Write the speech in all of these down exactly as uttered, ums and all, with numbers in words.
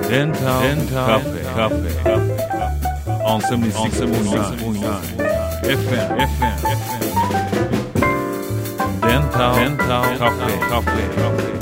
デンタルカフェカフェ on セブンティーシックスポイントナイン エフエム エフエム デンタルカフェカフェ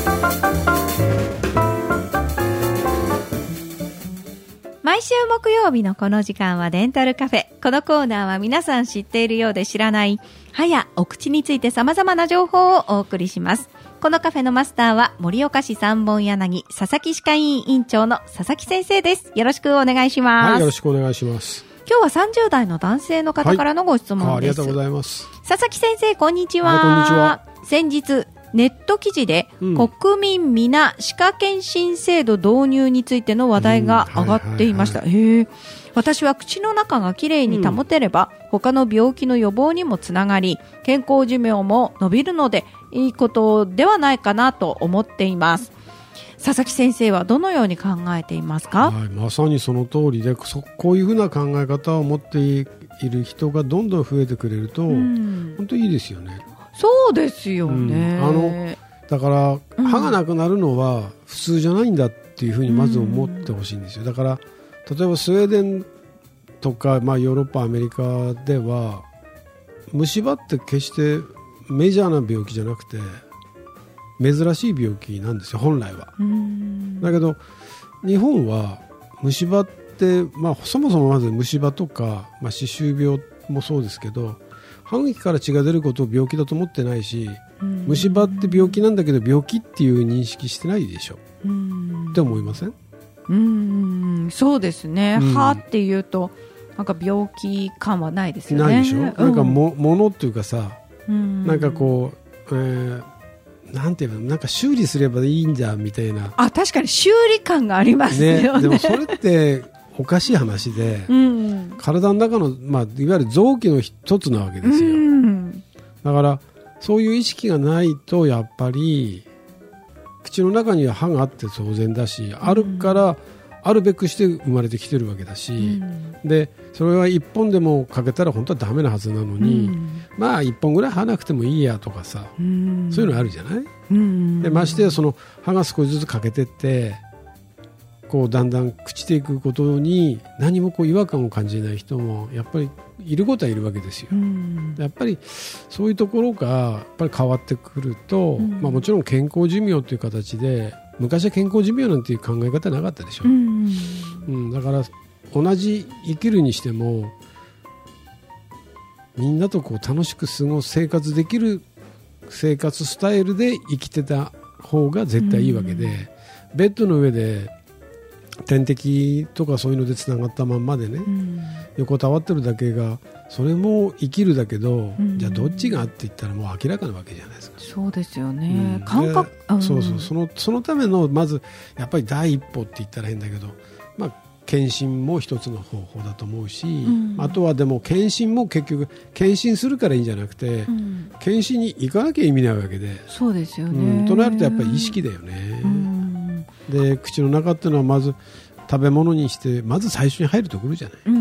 毎週木曜日のこの時間はデンタルカフェ。このコーナーは皆さん知っているようで知らない歯やお口について様々な情報をお送りします。このカフェのマスターは盛岡市三本柳佐々木歯科医院院長の佐々木先生です。よろしくお願いします。 はい、よろしくお願いします。 今日はさんじゅう代の男性の方からのご質問です。 はい、ありがとうございます。 佐々木先生、こんにちは。 はい、こんにちは。 先日ネット記事で、うん、国民皆歯科検診制度導入についての話題が上がっていました。うんはいはいはい、へー。私は口の中がきれいに保てれば、うん、他の病気の予防にもつながり健康寿命も伸びるのでいいことではないかなと思っています。佐々木先生はどのように考えていますか？ はい、まさにその通りで、そこういうふうな考え方を持っている人がどんどん増えてくれると、うん、本当にいいですよね。 そうですよね、 うん、あのだから歯がなくなるのは普通じゃないんだっていうふうにまず思ってほしいんですよ。だから例えばスウェーデンとか、まあ、ヨーロッパアメリカでは虫歯って決してメジャーな病気じゃなくて珍しい病気なんですよ、本来は。だけど日本は虫歯って、まあ、そもそもまず虫歯とか、まあ、歯周病もそうですけど歯茎から血が出ることを病気だと思ってないし、虫歯って病気なんだけど病気っていう認識してないでしょって思いません？ うーん、そうですね、うん、歯っていうとなんか病気感はないですよね。 ないでしょ、うん、なんか も, ものっていうかさ、うん、なんかこう、えー、なんていうの、なんか修理すればいいんじゃんみたいな。 あ、確かに修理感がありますよね。 ね、でもそれっておかしい話で、うん、体の中の、まあ、いわゆる臓器の一つなわけですよ、うん、だからそういう意識がないとやっぱり口の中には歯があって当然だし、あるからあるべくして生まれてきてるわけだし、うん、でそれはいっぽんでもかけたら本当はダメなはずなのに、うん、まあいっぽんぐらい歯なくてもいいやとかさ、うん、そういうのあるじゃない、うん、でましてやその歯が少しずつかけてってこうだんだん朽ちていくことに何もこう違和感を感じない人もやっぱりいることはいるわけですよ、うん、やっぱりそういうところがやっぱり変わってくると、うんまあ、もちろん健康寿命という形で昔は健康寿命なんていう考え方なかったでしょ、うんうん、だから同じ生きるにしてもみんなとこう楽しく過ごす生活できる生活スタイルで生きてた方が絶対いいわけで、うん、ベッドの上で点滴とかそういうのでつながったまんまでね、うん、横たわってるだけがそれも生きるだけど、うん、じゃあどっちがって言ったらもう明らかなわけじゃないですか。 そうですよね、 うん、 感覚、うん、 そうそう、その、そのためのまずやっぱり第一歩って言ったら変だけど、まあ、検診も一つの方法だと思うし、うん、あとはでも検診も結局検診するからいいんじゃなくて、うん、検診に行かなきゃ意味ないわけで。 そうですよね、 うん、となるとやっぱり意識だよね、うんで口の中っていうのはまず食べ物にしてまず最初に入るところじゃない、うん、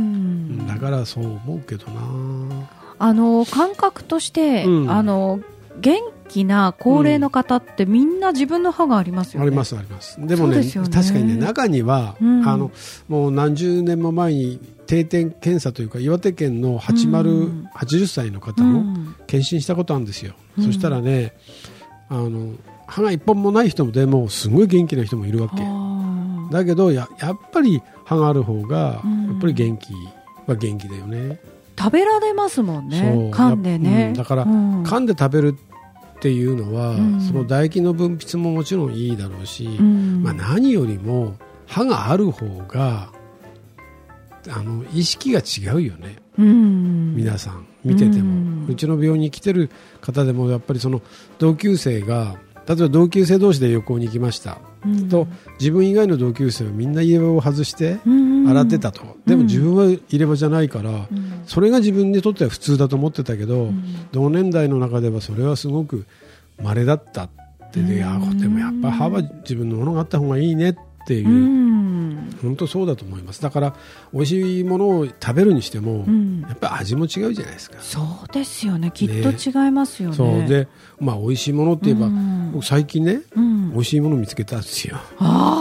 だからそう思うけどな。 あの感覚として、うん、あの元気な高齢の方ってみんな自分の歯がありますよね、 うん、ありますあります。でも ね, でね確かにね中には、うん、あのもう何十年も前に定点検査というか岩手県のはちじゅう、はちじゅっさいの方の検診したことあるんですよ、うん、そしたらねあの歯が一本もない人もでもすごい元気な人もいるわけだけど や, やっぱり歯がある方がやっぱり元気は元気だよね。 食べられますもんね、噛んでね、 うん、だから、うん、噛んで食べるっていうのは、うん、その唾液の分泌ももちろんいいだろうし、うんまあ、何よりも歯がある方があの意識が違うよね、うん、皆さん見てても、うん、うちの病院に来てる方でもやっぱりその同級生が例えば同級生同士で旅行に行きました、うん、と自分以外の同級生はみんな入れ歯を外して洗ってたと、うん、でも自分は入れ歯じゃないから、うん、それが自分にとっては普通だと思ってたけど、うん、同年代の中ではそれはすごく稀だったって、うん、いやでもやっぱ歯は自分のものがあった方がいいねっていう、うん本当そうだと思います。だから美味しいものを食べるにしても、うん、やっぱり味も違うじゃないですか。 そうですよね、きっと違いますよね。 そうで、まあ、美味しいものって言えば、うん、僕最近ね、うん、美味しいものを見つけたんですよ。 あ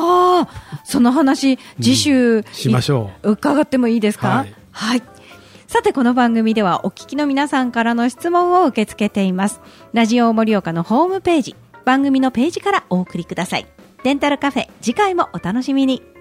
あ、その話次週、うん、 しましょう。伺ってもいいですか？はい、はい。さて、この番組ではお聞きの皆さんからの質問を受け付けています。ラジオ盛岡のホームページ、番組のページからお送りください。デンタルカフェ、次回もお楽しみに。